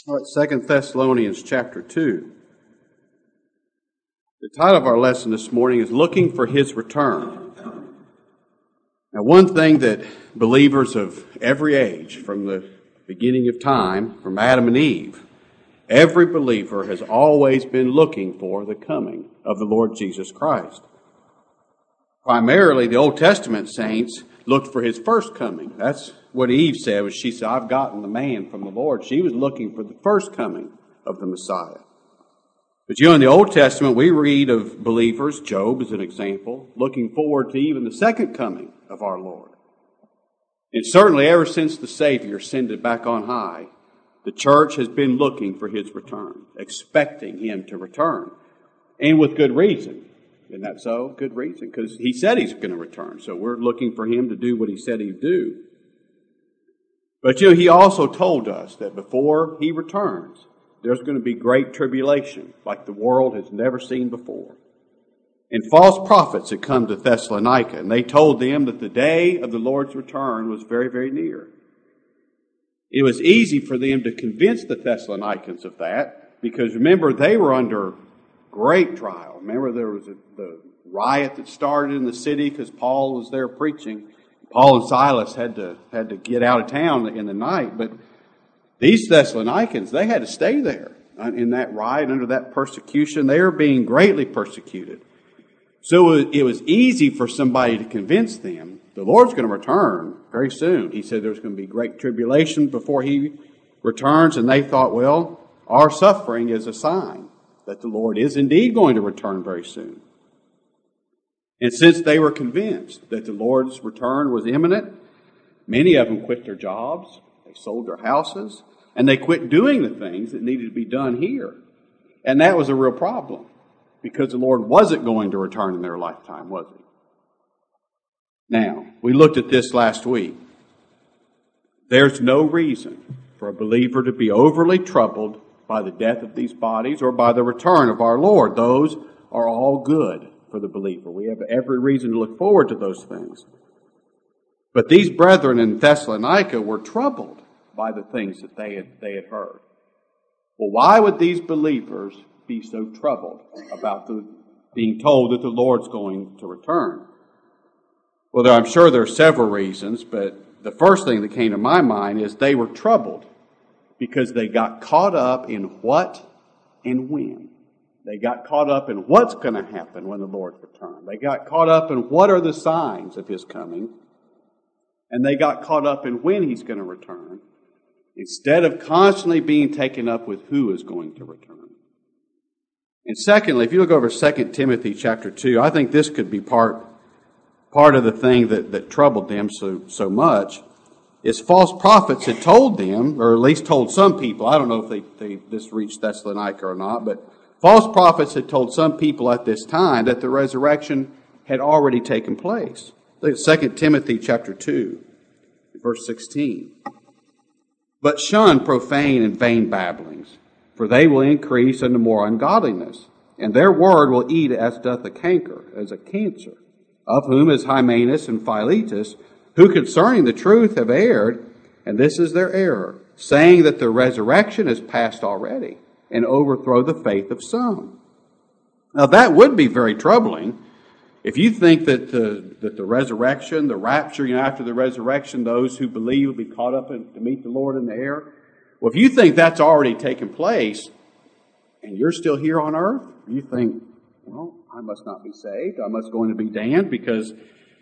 All right, 2 Thessalonians chapter 2. The title of our lesson this morning is Looking for His Return. Now, one thing that believers of every age, from the beginning of time, from Adam and Eve, every believer has always been looking for the coming of the Lord Jesus Christ. Primarily, the Old Testament saints looked for His first coming. That's what Eve said, was she said, I've gotten the man from the Lord. She was looking for the first coming of the Messiah. But in the Old Testament, we read of believers, Job as an example, looking forward to even the second coming of our Lord. And certainly ever since the Savior ascended back on high, the church has been looking for His return, expecting Him to return. And with good reason. Isn't that so? Good reason. Because He said He's going to return. So we're looking for Him to do what He said He'd do. But He also told us that before He returns, there's going to be great tribulation like the world has never seen before. And false prophets had come to Thessalonica, and they told them that the day of the Lord's return was very, very near. It was easy for them to convince the Thessalonians of that, because remember, they were under great trial. Remember, there was the riot that started in the city because Paul was there preaching. Paul and Silas had to get out of town in the night, but these Thessalonians, they had to stay there in that riot, under that persecution. They were being greatly persecuted. So it was easy for somebody to convince them the Lord's going to return very soon. He said there's going to be great tribulation before He returns, and they thought, well, our suffering is a sign that the Lord is indeed going to return very soon. And since they were convinced that the Lord's return was imminent, many of them quit their jobs, they sold their houses, and they quit doing the things that needed to be done here. And that was a real problem, because the Lord wasn't going to return in their lifetime, was He? Now, we looked at this last week. There's no reason for a believer to be overly troubled by the death of these bodies or by the return of our Lord. Those are all good for the believer. We have every reason to look forward to those things. But these brethren in Thessalonica were troubled by the things that they had heard. Well, why would these believers be so troubled about being told that the Lord's going to return? Well, I'm sure there are several reasons, but the first thing that came to my mind is they were troubled because they got caught up in what and when. They got caught up in what's going to happen when the Lord returns. They got caught up in what are the signs of His coming. And they got caught up in when He's going to return, instead of constantly being taken up with who is going to return. And secondly, if you look over 2 Timothy chapter 2, I think this could be part of the thing that troubled them so much, is false prophets had told them, or at least told some people, I don't know if this reached Thessalonica or not, but false prophets had told some people at this time that the resurrection had already taken place. Look at 2 Timothy chapter 2, verse 16. But shun profane and vain babblings, for they will increase unto more ungodliness, and their word will eat as doth a canker, as a cancer, of whom is Hymenaeus and Philetus, who concerning the truth have erred, and this is their error, saying that the resurrection is past already, and overthrow the faith of some. Now that would be very troubling. If you think that the resurrection, the rapture, after the resurrection, those who believe will be caught up to meet the Lord in the air. Well, if you think that's already taken place, and you're still here on earth, you think, well, I must not be saved. I must go into be damned, because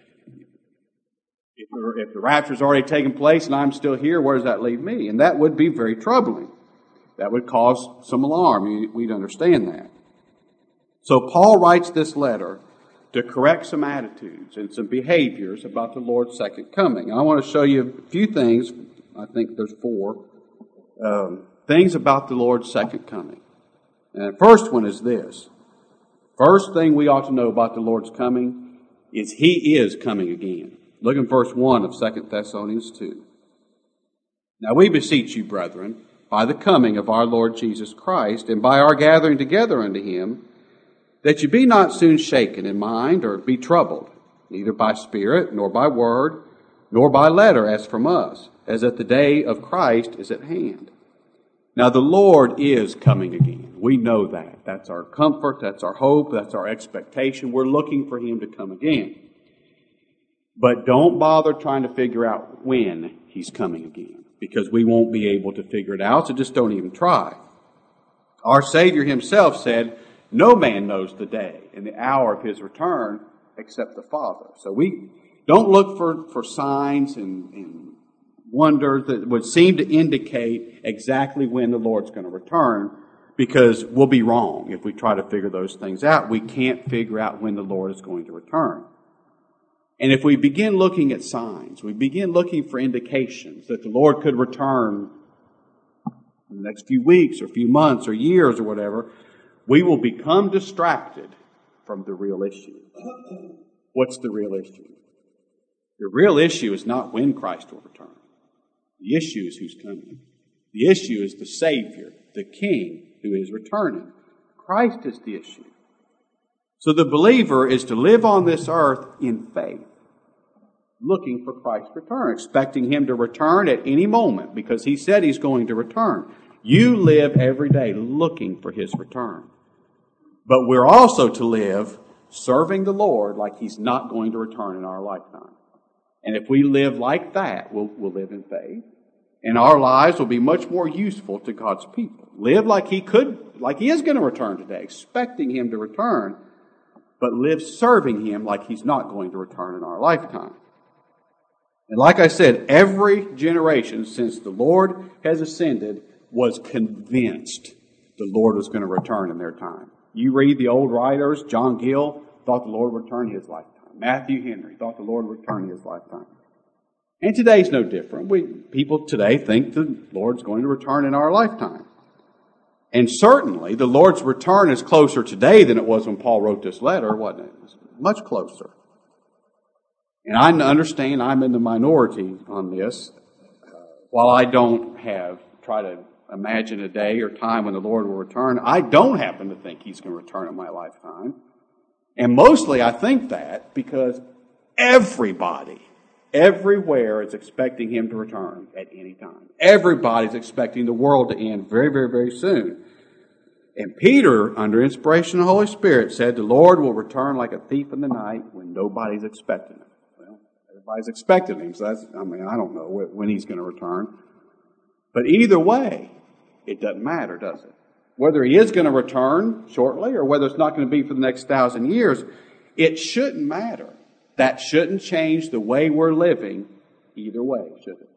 if the rapture's already taken place and I'm still here, where does that leave me? And that would be very troubling. That would cause some alarm. We'd understand that. So Paul writes this letter to correct some attitudes and some behaviors about the Lord's second coming. I want to show you a few things. I think there's 4 things about the Lord's second coming. And the first one is this. First thing we ought to know about the Lord's coming is He is coming again. Look in verse 1 of 2 Thessalonians 2. Now we beseech you, brethren, by the coming of our Lord Jesus Christ, and by our gathering together unto Him, that you be not soon shaken in mind, or be troubled, neither by spirit, nor by word, nor by letter as from us, as that the day of Christ is at hand. Now, the Lord is coming again. We know that. That's our comfort. That's our hope. That's our expectation. We're looking for Him to come again. But don't bother trying to figure out when He's coming again, because we won't be able to figure it out, so just don't even try. Our Savior Himself said, no man knows the day and the hour of His return except the Father. So we don't look for signs and wonders that would seem to indicate exactly when the Lord's going to return, because we'll be wrong if we try to figure those things out. We can't figure out when the Lord is going to return. And if we begin looking at signs, we begin looking for indications that the Lord could return in the next few weeks or few months or years or whatever, we will become distracted from the real issue. What's the real issue? The real issue is not when Christ will return. The issue is who's coming. The issue is the Savior, the King, who is returning. Christ is the issue. So the believer is to live on this earth in faith, looking for Christ's return, expecting Him to return at any moment, because He said He's going to return. You live every day looking for His return. But we're also to live serving the Lord like He's not going to return in our lifetime. And if we live like that, we'll live in faith. And our lives will be much more useful to God's people. Live like He is going to return today, expecting Him to return, but live serving Him like He's not going to return in our lifetime. And like I said, every generation since the Lord has ascended was convinced the Lord was going to return in their time. You read the old writers, John Gill thought the Lord would return in his lifetime. Matthew Henry thought the Lord would return in his lifetime. And today's no different. People today think the Lord's going to return in our lifetime. And certainly the Lord's return is closer today than it was when Paul wrote this letter, wasn't it? It was much closer. And I understand I'm in the minority on this. While I don't try to imagine a day or time when the Lord will return, I don't happen to think He's going to return in my lifetime. And mostly I think that because everybody, everywhere is expecting Him to return at any time. Everybody's expecting the world to end very, very, very soon. And Peter, under inspiration of the Holy Spirit, said the Lord will return like a thief in the night when nobody's expecting Him. Well, everybody's expecting Him, so I don't know when He's going to return. But either way, it doesn't matter, does it? Whether He is going to return shortly or whether it's not going to be for the next 1,000 years, it shouldn't matter. That shouldn't change the way we're living either way, should it?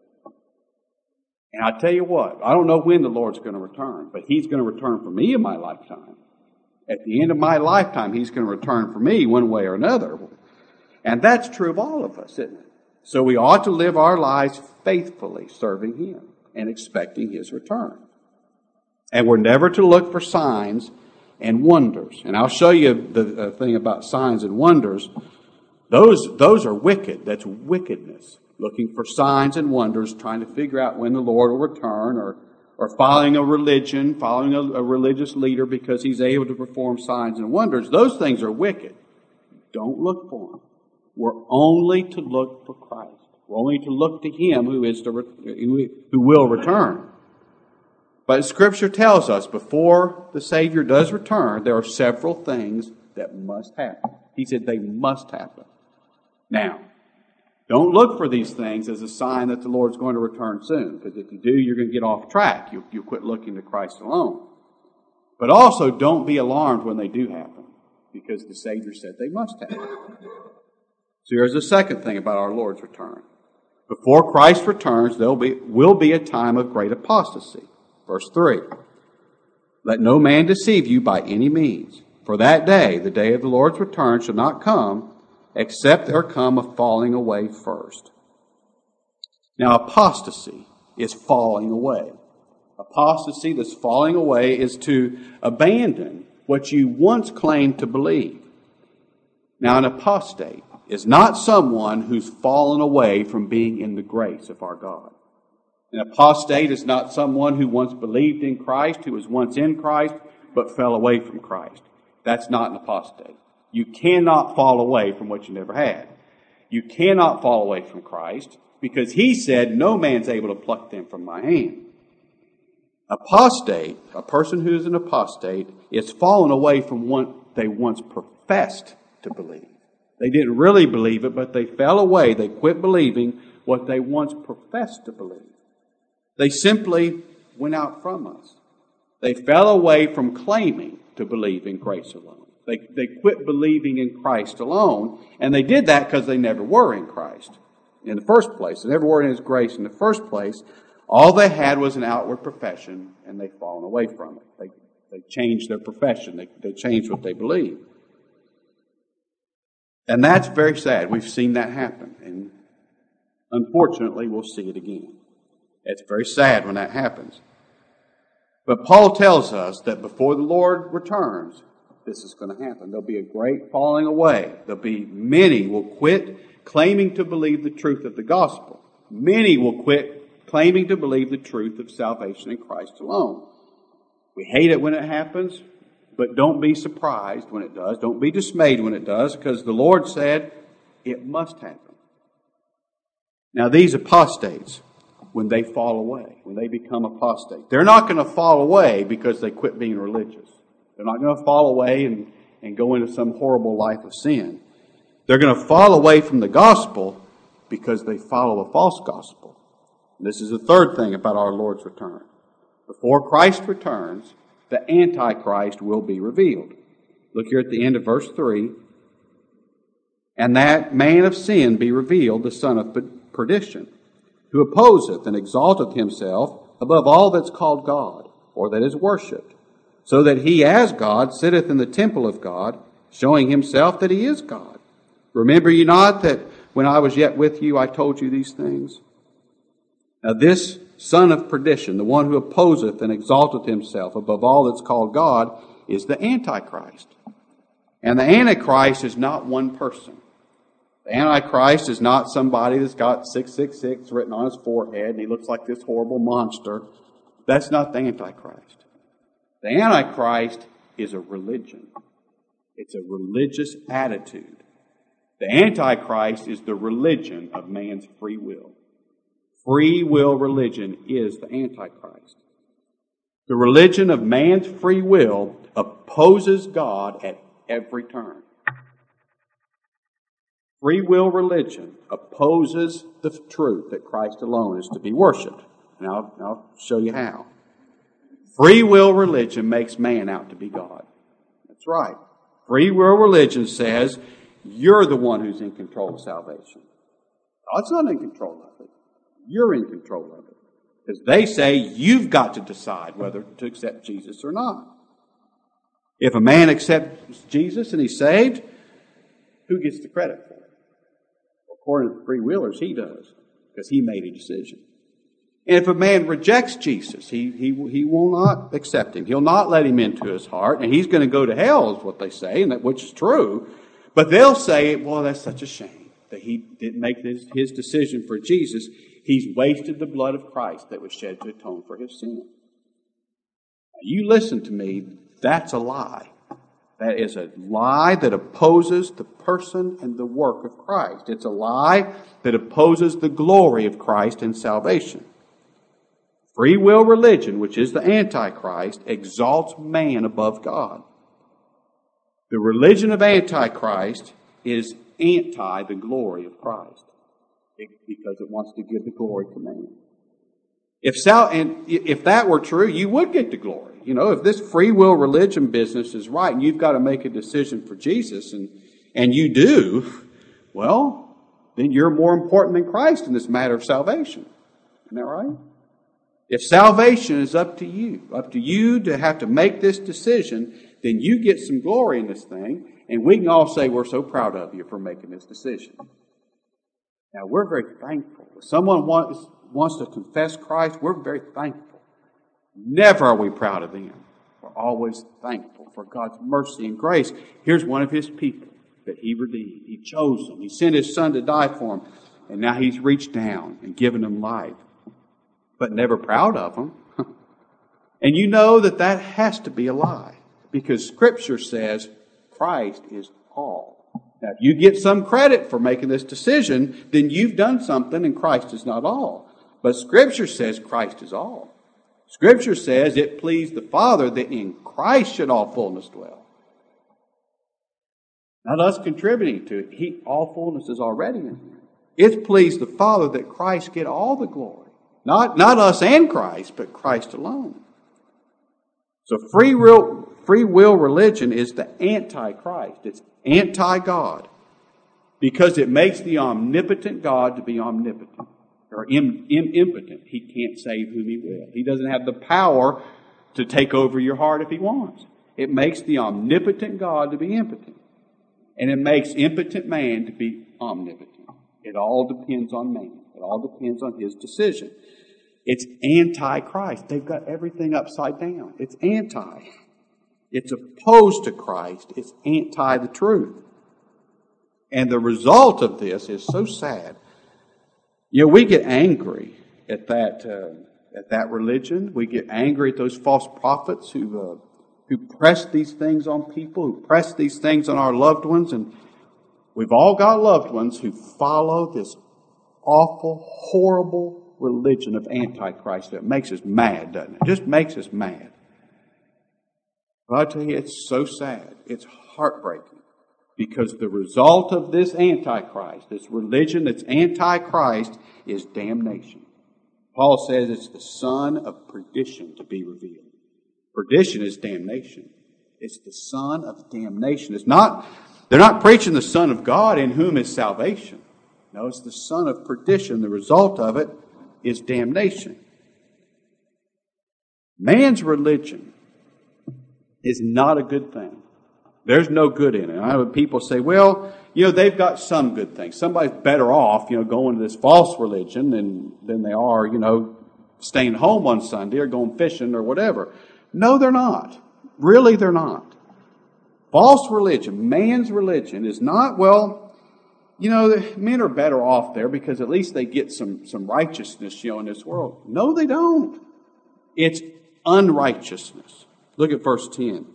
And I tell you what, I don't know when the Lord's going to return, but He's going to return for me in my lifetime. At the end of my lifetime, He's going to return for me one way or another. And that's true of all of us, isn't it? So we ought to live our lives faithfully serving Him and expecting His return. And we're never to look for signs and wonders. And I'll show you the thing about signs and wonders. Those are wicked. That's wickedness. Looking for signs and wonders, trying to figure out when the Lord will return, or following a religion, following a religious leader because he's able to perform signs and wonders. Those things are wicked. Don't look for them. We're only to look for Christ. We're only to look to Him who will return. But Scripture tells us before the Savior does return, there are several things that must happen. He said they must happen. Now, don't look for these things as a sign that the Lord's going to return soon, because if you do, you're going to get off track. You'll quit looking to Christ alone. But also, don't be alarmed when they do happen, because the Savior said they must happen. So here's the second thing about our Lord's return. Before Christ returns, there will be a time of great apostasy. Verse 3, let no man deceive you by any means, for that day, the day of the Lord's return, shall not come, except there come a falling away first. Now, apostasy is falling away. Apostasy, this falling away, is to abandon what you once claimed to believe. Now, an apostate is not someone who's fallen away from being in the grace of our God. An apostate is not someone who once believed in Christ, who was once in Christ, but fell away from Christ. That's not an apostate. You cannot fall away from what you never had. You cannot fall away from Christ because He said, no man's able to pluck them from my hand. Apostate, a person who is an apostate, is fallen away from what they once professed to believe. They didn't really believe it, but they fell away. They quit believing what they once professed to believe. They simply went out from us. They fell away from claiming to believe in grace alone. They quit believing in Christ alone, and they did that because they never were in Christ in the first place. They never were in His grace in the first place. All they had was an outward profession, and they've fallen away from it. They changed their profession. They changed what they believe. And that's very sad. We've seen that happen, and unfortunately, we'll see it again. It's very sad when that happens. But Paul tells us that before the Lord returns, this is going to happen. There'll be a great falling away. There'll be many will quit claiming to believe the truth of the gospel. Many will quit claiming to believe the truth of salvation in Christ alone. We hate it when it happens, but don't be surprised when it does. Don't be dismayed when it does, because the Lord said it must happen. Now, these apostates, when they fall away, when they become apostate, they're not going to fall away because they quit being religious. They're not going to fall away and go into some horrible life of sin. They're going to fall away from the gospel because they follow a false gospel. And this is the third thing about our Lord's return. Before Christ returns, the Antichrist will be revealed. Look here at the end of verse 3. And that man of sin be revealed, the son of perdition, who opposeth and exalteth himself above all that's called God, or that is worshipped, so that he as God sitteth in the temple of God, showing himself that he is God. Remember ye not that when I was yet with you, I told you these things? Now this son of perdition, the one who opposeth and exalteth himself above all that's called God, is the Antichrist. And the Antichrist is not one person. The Antichrist is not somebody that's got 666 written on his forehead and he looks like this horrible monster. That's not the Antichrist. The Antichrist is a religion. It's a religious attitude. The Antichrist is the religion of man's free will. Free will religion is the Antichrist. The religion of man's free will opposes God at every turn. Free will religion opposes the truth that Christ alone is to be worshipped. And I'll show you how. Free will religion makes man out to be God. That's right. Free will religion says you're the one who's in control of salvation. God's not in control of it. You're in control of it. Because they say you've got to decide whether to accept Jesus or not. If a man accepts Jesus and he's saved, who gets the credit for it? According to the free willers, he does, because he made a decision. And if a man rejects Jesus, he will not accept him. He'll not let him into his heart, and he's going to go to hell, is what they say, and which is true. But they'll say, well, that's such a shame that he didn't make his decision for Jesus. He's wasted the blood of Christ that was shed to atone for his sin. Now, you listen to me, that's a lie. That is a lie that opposes the person and the work of Christ. It's a lie that opposes the glory of Christ and salvation. Free will religion, which is the Antichrist, exalts man above God. The religion of Antichrist is anti the glory of Christ because it wants to give the glory to man. If that were true, you would get the glory. You know, if this free will religion business is right and you've got to make a decision for Jesus and you do, well, then you're more important than Christ in this matter of salvation. Isn't that right? If salvation is up to you to have to make this decision, then you get some glory in this thing, and we can all say we're so proud of you for making this decision. Now, we're very thankful. If someone wants to confess Christ, we're very thankful. Never are we proud of them. We're always thankful for God's mercy and grace. Here's one of His people that He redeemed. He chose them. He sent His Son to die for them, and now He's reached down and given them life. But never proud of them. And you know that has to be a lie, because Scripture says Christ is all. Now, if you get some credit for making this decision, then you've done something and Christ is not all. But Scripture says Christ is all. Scripture says it pleased the Father that in Christ should all fullness dwell. Not us contributing to it. All fullness is already in Him. It's pleased the Father that Christ get all the glory. Not us and Christ, but Christ alone. So free will religion is the anti-Christ. It's anti-God. Because it makes the omnipotent God to be omnipotent. Or impotent. He can't save whom He will. He doesn't have the power to take over your heart if He wants. It makes the omnipotent God to be impotent. And it makes impotent man to be omnipotent. It all depends on man. It all depends on his decision. It's anti-Christ. They've got everything upside down. It's anti. It's opposed to Christ. It's anti the truth. And the result of this is so sad. You know, we get angry at that religion. We get angry at those false prophets who press these things on people, who press these things on our loved ones. And we've all got loved ones who follow this awful, horrible religion of Antichrist that makes us mad, doesn't it? It just makes us mad. But I tell you, it's so sad. It's heartbreaking. Because the result of this Antichrist, this religion that's Antichrist, is damnation. Paul says it's the son of perdition to be revealed. Perdition is damnation. It's the son of damnation. They're not preaching the Son of God in whom is salvation. No, it's the son of perdition. The result of it is damnation. Man's religion is not a good thing. There's no good in it. I know people say, well, they've got some good things. Somebody's better off, going to this false religion than they are, staying home on Sunday or going fishing or whatever. No, they're not. Really, they're not. False religion, man's religion, is not, men are better off there because at least they get some righteousness, in this world. No, they don't. It's unrighteousness. Look at verse 10.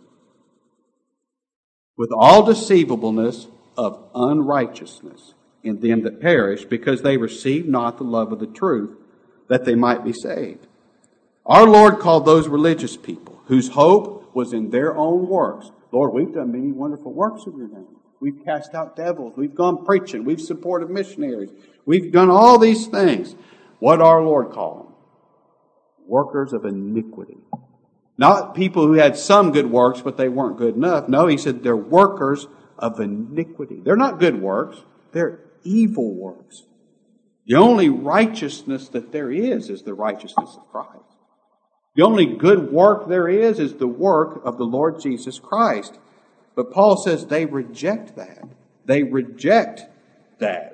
With all deceivableness of unrighteousness in them that perish, because they receive not the love of the truth, that they might be saved. Our Lord called those religious people, whose hope was in their own works. Lord, we've done many wonderful works of your name. We've cast out devils. We've gone preaching. We've supported missionaries. We've done all these things. What did our Lord call them? Workers of iniquity. Not people who had some good works, but they weren't good enough. No, he said they're workers of iniquity. They're not good works. They're evil works. The only righteousness that there is the righteousness of Christ. The only good work there is the work of the Lord Jesus Christ. But Paul says they reject that. They reject that.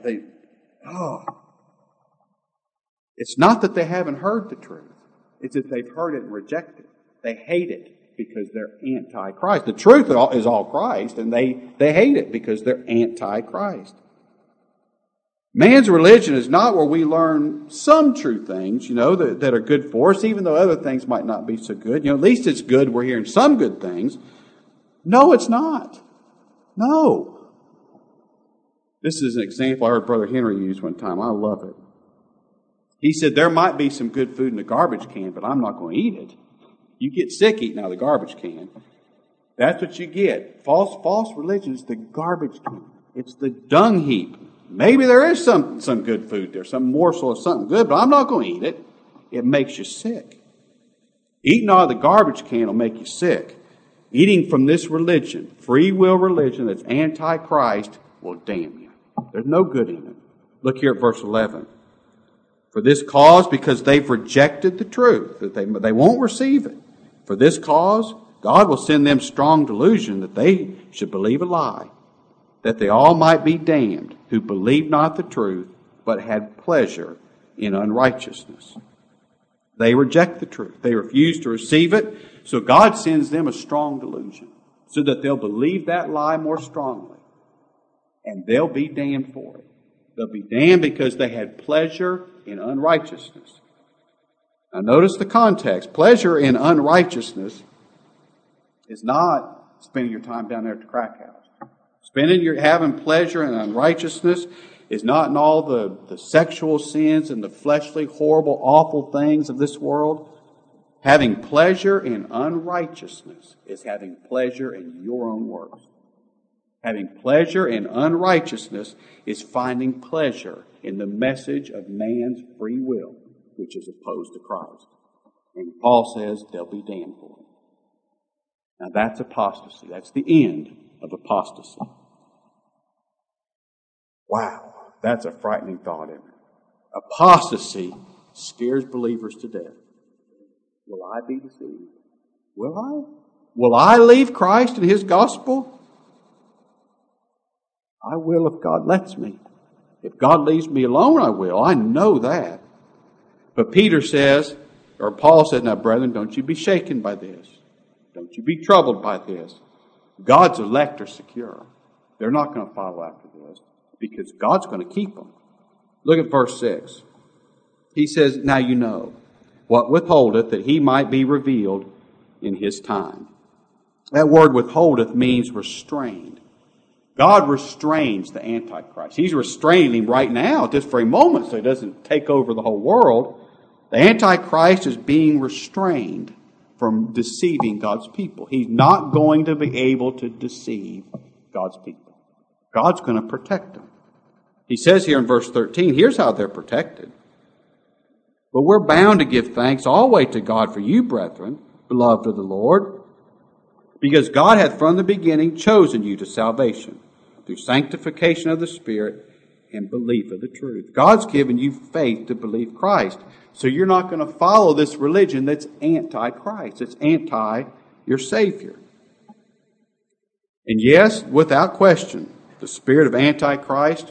It's not that they haven't heard the truth. It's that they've heard it and rejected it. They hate it because they're anti-Christ. The truth is all Christ, and they hate it because they're anti-Christ. Man's religion is not where we learn some true things, that are good for us, even though other things might not be so good. At least it's good we're hearing some good things. No, it's not. No. This is an example I heard Brother Henry use one time. I love it. He said, there might be some good food in the garbage can, but I'm not going to eat it. You get sick eating out of the garbage can. That's what you get. False religion is the garbage can. It's the dung heap. Maybe there is some good food there, some morsel of something good, but I'm not going to eat it. It makes you sick. Eating out of the garbage can will make you sick. Eating from this religion, free will religion that's anti-Christ, will damn you. There's no good in it. Look here at verse 11. For this cause, because they've rejected the truth, that they won't receive it. For this cause, God will send them strong delusion that they should believe a lie, that they all might be damned, who believed not the truth, but had pleasure in unrighteousness. They reject the truth. They refuse to receive it. So God sends them a strong delusion so that they'll believe that lie more strongly. And they'll be damned for it. They'll be damned because they had pleasure in unrighteousness. Now notice the context. Pleasure in unrighteousness is not spending your time down there at the crack house. Having pleasure in unrighteousness is not in all the sexual sins and the fleshly, horrible, awful things of this world. Having pleasure in unrighteousness is having pleasure in your own works. Having pleasure in unrighteousness is finding pleasure in the message of man's free will, which is opposed to Christ. And Paul says they'll be damned for it. Now that's apostasy. That's the end of apostasy. Wow, that's a frightening thought, isn't it? Apostasy scares believers to death. Will I be deceived? Will I? Will I leave Christ and His gospel? I will if God lets me. If God leaves me alone, I will. I know that. But Peter says, or Paul says, now brethren, don't you be shaken by this. Don't you be troubled by this. God's elect are secure. They're not going to follow after this because God's going to keep them. Look at verse 6. He says, now you know what withholdeth that He might be revealed in His time. That word withholdeth means restrained. God restrains the Antichrist. He's restraining him right now at this very moment so he doesn't take over the whole world. The Antichrist is being restrained from deceiving God's people. He's not going to be able to deceive God's people. God's going to protect them. He says here in verse 13, here's how they're protected. But we're bound to give thanks always to God for you, brethren, beloved of the Lord, because God hath from the beginning chosen you to salvation through sanctification of the Spirit and belief of the truth. God's given you faith to believe Christ. So you're not going to follow this religion that's anti-Christ. It's anti your Savior. And yes, without question, the spirit of Antichrist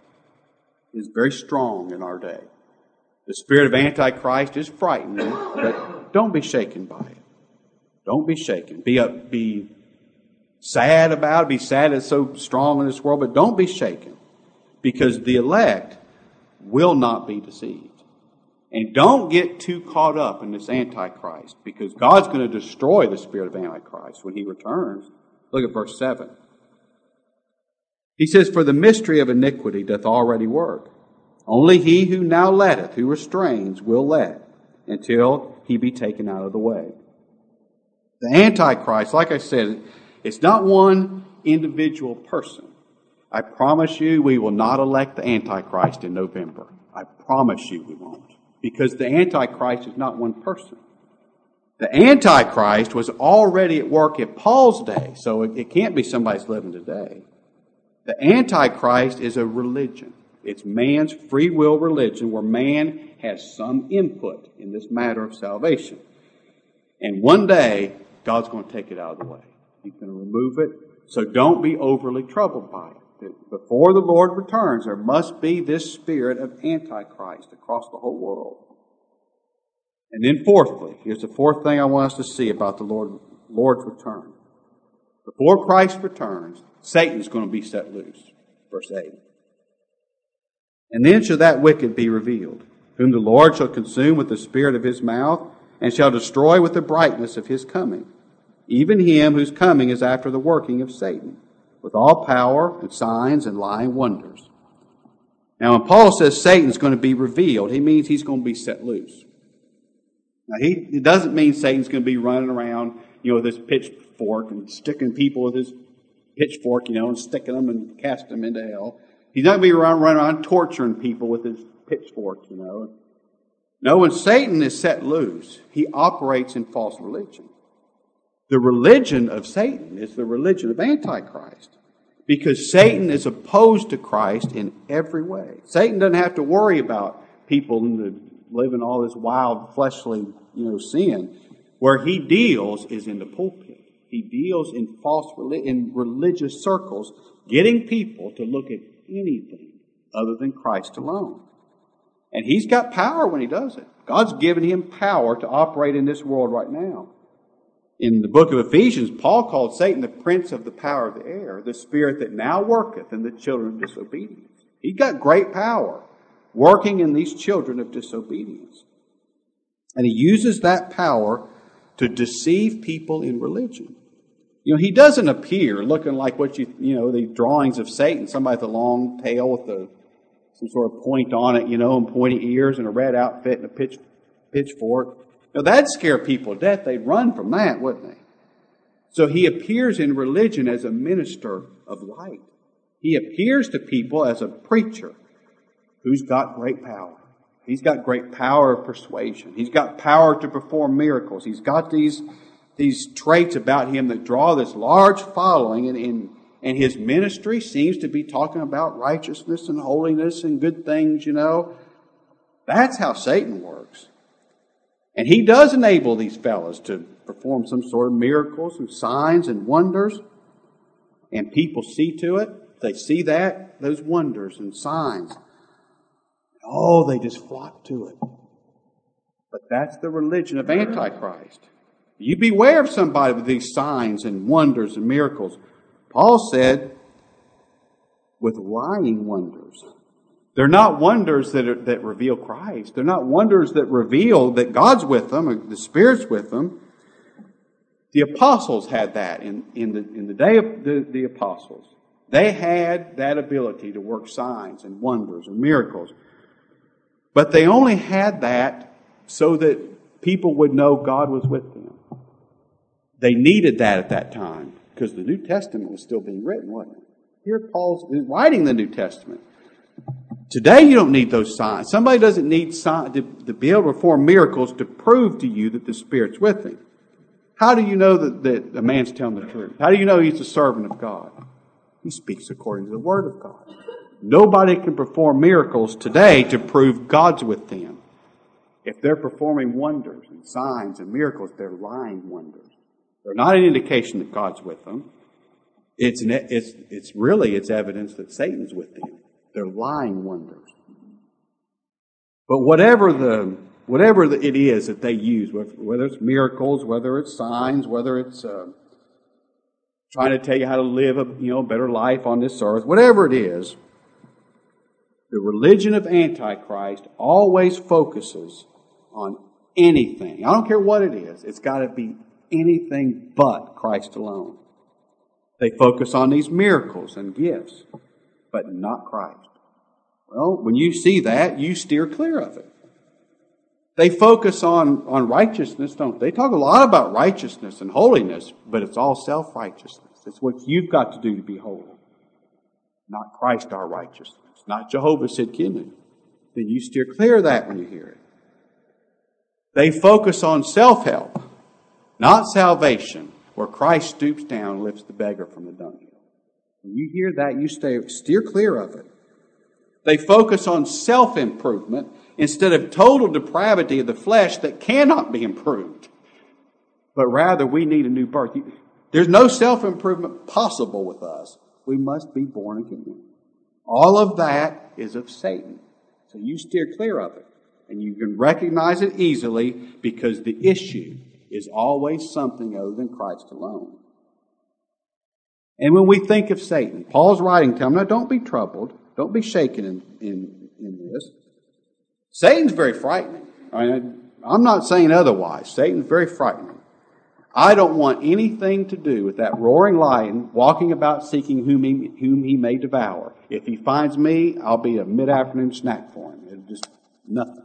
is very strong in our day. The spirit of Antichrist is frightening, but don't be shaken by it. Don't be shaken. Be sad about it. Be sad it's so strong in this world, but don't be shaken. Because the elect will not be deceived. And don't get too caught up in this Antichrist, because God's going to destroy the spirit of Antichrist when He returns. Look at verse 7. He says, for the mystery of iniquity doth already work. Only he who now letteth, who restrains, will let, until he be taken out of the way. The Antichrist, like I said, it's not one individual person. I promise you we will not elect the Antichrist in November. I promise you we won't. Because the Antichrist is not one person. The Antichrist was already at work at Paul's day, so it can't be somebody's living today. The Antichrist is a religion. It's man's free will religion where man has some input in this matter of salvation. And one day, God's going to take it out of the way. He's going to remove it. So don't be overly troubled by it. Before the Lord returns, there must be this spirit of Antichrist across the whole world. And then fourthly, here's the fourth thing I want us to see about the Lord's return. Before Christ returns, Satan's going to be set loose. Verse 8. And then shall that wicked be revealed, whom the Lord shall consume with the spirit of His mouth, and shall destroy with the brightness of His coming, even him whose coming is after the working of Satan, with all power and signs and lying wonders. Now, when Paul says Satan's going to be revealed, he means he's going to be set loose. Now, it doesn't mean Satan's going to be running around, with his pitchfork and sticking people with his pitchfork, and sticking them and casting them into hell. He's not going to be running around torturing people with his pitchfork, No, when Satan is set loose, he operates in false religion. The religion of Satan is the religion of Antichrist, because Satan is opposed to Christ in every way. Satan doesn't have to worry about people living all this wild, fleshly, sin. Where he deals is in the pulpit. He deals in in religious circles, getting people to look at anything other than Christ alone. And he's got power when he does it. God's given him power to operate in this world right now. In the book of Ephesians, Paul called Satan the prince of the power of the air, the spirit that now worketh in the children of disobedience. He's got great power working in these children of disobedience. And he uses that power to deceive people in religion. He doesn't appear looking like the drawings of Satan, somebody with a long tail with some sort of point on it, and pointy ears and a red outfit and a pitchfork. Now that'd scare people to death. They'd run from that, wouldn't they? So he appears in religion as a minister of light. He appears to people as a preacher who's got great power. He's got great power of persuasion. He's got power to perform miracles. He's got these traits about him that draw this large following, and his ministry seems to be talking about righteousness and holiness and good things, you know. That's how Satan works. And he does enable these fellows to perform some sort of miracles and signs and wonders. And people see to it. They see that, those wonders and signs. Oh, they just flock to it. But that's the religion of Antichrist. You beware of somebody with these signs and wonders and miracles. Paul said, with lying wonders. They're not wonders that reveal Christ. They're not wonders that reveal that God's with them, or the Spirit's with them. The apostles had that in the day of the apostles. They had that ability to work signs and wonders and miracles. But they only had that so that people would know God was with them. They needed that at that time because the New Testament was still being written, wasn't it? Here Paul's writing the New Testament. Today you don't need those signs. Somebody doesn't need signs to be able to perform miracles to prove to you that the Spirit's with him. How do you know that a man's telling the truth? How do you know he's a servant of God? He speaks according to the Word of God. Nobody can perform miracles today to prove God's with them. If they're performing wonders and signs and miracles, they're lying wonders. They're not an indication that God's with them. It's evidence that Satan's with them. They're lying wonders. But whatever it is that they use, whether it's miracles, whether it's signs, whether it's trying to tell you how to live a better life on this earth, whatever it is, the religion of Antichrist always focuses on anything. I don't care what it is. It's got to be anything but Christ alone. They focus on these miracles and gifts, but not Christ. Well, when you see that, you steer clear of it. They focus on righteousness, don't they? They talk a lot about righteousness and holiness, but it's all self-righteousness. It's what you've got to do to be holy. Not Christ our righteousness. Not Jehovah Sidkenu. Then you steer clear of that when you hear it. They focus on self-help, not salvation, where Christ stoops down and lifts the beggar from the dunghill. When you hear that, you steer clear of it. They focus on self-improvement instead of total depravity of the flesh that cannot be improved. But rather, we need a new birth. There's no self-improvement possible with us. We must be born again. All of that is of Satan. So you steer clear of it. And you can recognize it easily because the issue is always something other than Christ alone. And when we think of Satan, Paul's writing to him, now don't be troubled. Don't be shaken in this. Satan's very frightening. I'm not saying otherwise. Satan's very frightening. I don't want anything to do with that roaring lion walking about seeking whom he may devour. If he finds me, I'll be a mid-afternoon snack for him. It's just nothing.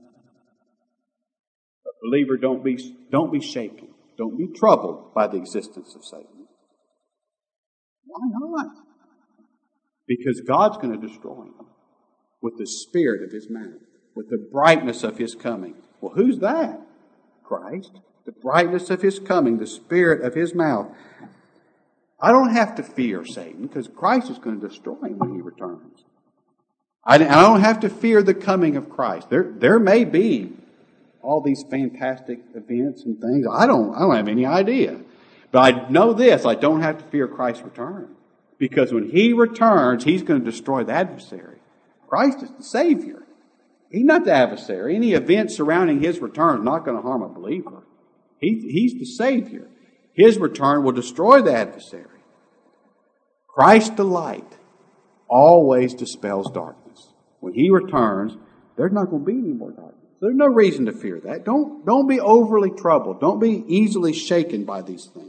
But believer, don't be shaken. Don't be troubled by the existence of Satan. Why not? Because God's going to destroy him with the spirit of his mouth, with the brightness of his coming. Well, who's that? Christ. The brightness of his coming, the spirit of his mouth. I don't have to fear Satan because Christ is going to destroy him when he returns. I don't have to fear the coming of Christ. There may be all these fantastic events and things. I don't have any idea. But I know this, I don't have to fear Christ's return. Because when he returns, he's going to destroy the adversary. Christ is the Savior. He's not the adversary. Any event surrounding his return is not going to harm a believer. He's the Savior. His return will destroy the adversary. Christ the light always dispels darkness. When he returns, there's not going to be any more darkness. There's no reason to fear that. Don't be overly troubled. Don't be easily shaken by these things.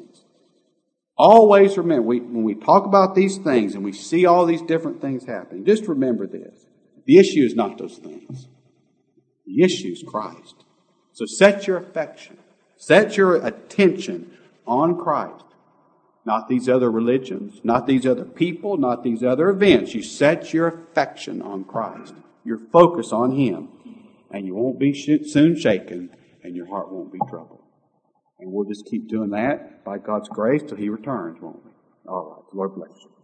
Always remember, when we talk about these things and we see all these different things happening, just remember this. The issue is not those things. The issue is Christ. So set your affection Set your attention on Christ. Not these other religions, not these other people, not these other events. You set your affection on Christ. Your focus on Him. And you won't be soon shaken, and your heart won't be troubled. And we'll just keep doing that by God's grace till He returns, won't we? All right. The Lord bless you.